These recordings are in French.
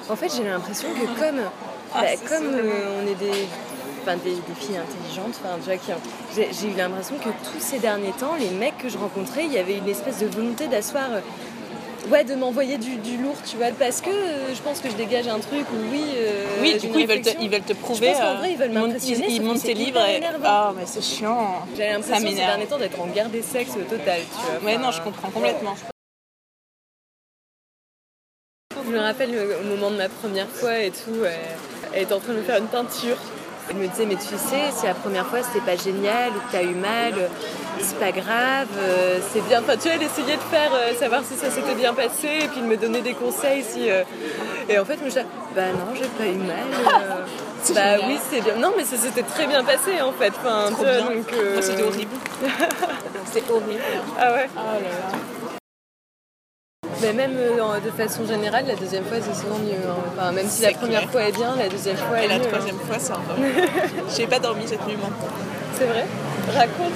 En fait, j'ai l'impression que comme on est des filles intelligentes, tu vois, j'ai eu l'impression que tous ces derniers temps, les mecs que je rencontrais, il y avait une espèce de volonté d'asseoir... de m'envoyer du lourd, tu vois, parce que je pense que je dégage un truc où du coup ils veulent te prouver. Je pense qu'en vrai ils veulent m'impressionner. Ils montent tes livres et mais c'est chiant. J'ai l'impression ces derniers temps d'être en guerre des sexes totale, tu vois. Ouais, non, je comprends complètement. Je me rappelle au moment de ma première fois et tout, elle était en train de me faire une teinture. Elle me disait, mais tu sais, si la première fois c'était pas génial ou que t'as eu mal, c'est pas grave, c'est bien. Enfin, tu vois, elle essayait de faire savoir si ça s'était bien passé et puis de me donner des conseils. Et en fait, moi je disais, non, j'ai pas eu mal. Oui, c'est bien. Non, mais ça s'était très bien passé en fait. Enfin, trop bien. Donc, moi, c'était horrible. C'est horrible. Ah ouais. Oh là là. Mais même de façon générale, la deuxième fois c'est souvent mieux. Enfin, même si la première fois est bien, la deuxième fois est mieux. Et la troisième fois, c'est encore mieux. J'ai pas dormi cette nuit, moi. C'est vrai ? Raconte.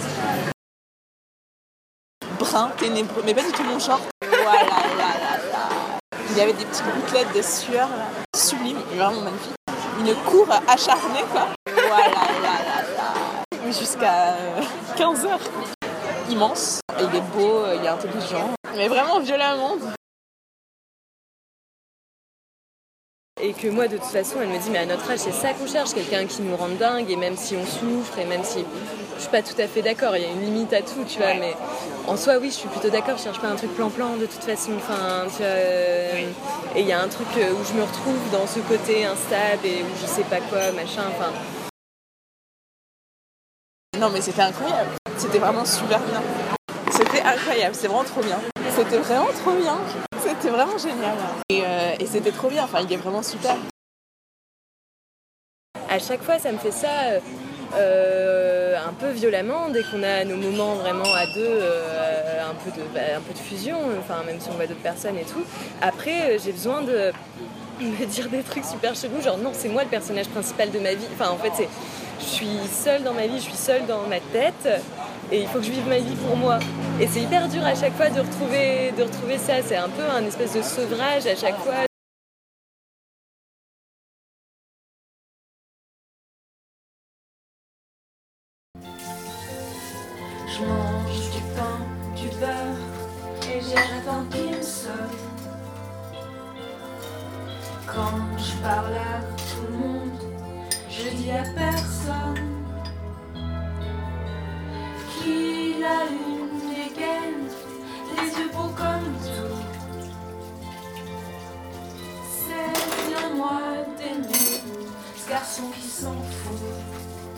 Brun, ténébreux, mais pas du tout mon genre. Voilà, là. Il y avait des petites gouttelettes de sueur, là. Sublime, vraiment magnifique. Une cour acharnée, quoi. Voilà, là. Jusqu'à 15h. Immense. Et il est beau, il est intelligent. Mais vraiment violemment. Et que moi, de toute façon, elle me dit, mais à notre âge, c'est ça qu'on cherche, quelqu'un qui nous rende dingue, et même si on souffre, et même si... Je suis pas tout à fait d'accord, il y a une limite à tout, tu vois, mais en soi, oui, je suis plutôt d'accord, je cherche pas un truc plan-plan, de toute façon, enfin, tu vois... Et il y a un truc où je me retrouve dans ce côté instable, et où je sais pas quoi, machin, enfin... Non, mais c'était incroyable, c'était vraiment super bien. C'était incroyable, c'est vraiment trop bien. C'était vraiment trop bien. C'était vraiment génial. Et c'était trop bien, enfin il est vraiment super. À chaque fois ça me fait ça un peu violemment, dès qu'on a nos moments vraiment à deux, un peu de fusion, enfin même si on voit d'autres personnes et tout. Après j'ai besoin de me dire des trucs super chelous, genre non c'est moi le personnage principal de ma vie. Enfin en fait je suis seule dans ma vie, je suis seule dans ma tête. Et il faut que je vive ma vie pour moi. Et c'est hyper dur à chaque fois de retrouver ça. C'est un peu un espèce de sevrage à chaque fois. Je mange du pain, du beurre, et j'attends qu'il sonne. Quand je parle à tout le monde, je dis à personne qu'il a une dégaine, les yeux beaux comme tout. C'est bien moi d'aimer ce garçon qui s'en fout.